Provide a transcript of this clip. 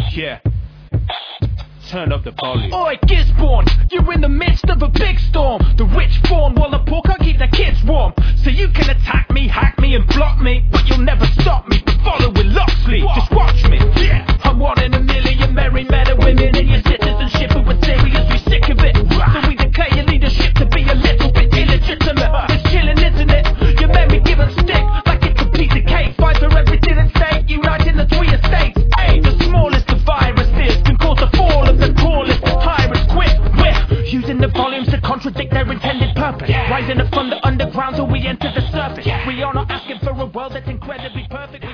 Yeah. Turn up the volume. Oi, Gisborne, you're in the midst of a big storm. The rich fawn while the poor can't keep their kids warm. So you can attack me, hack me and block me, but you'll never stop me from following Locksley. Just watch me. Yeah. I'm one in a million merry men and women in your citizenship who are seriously sick of it. So we declare your leadership to be a little bit illegitimate. It's chilling, isn't it? You made me give a stick like it's a piece of cake. Fight for everything at stake, uniting the three estates. Hey, the smallest of viruses can cause the fall of the tallest of pirates. Quick, we're using the volumes to contradict their intended purpose. Rising up from the underground till we enter the surface. We are not asking for a world that's incredibly perfect.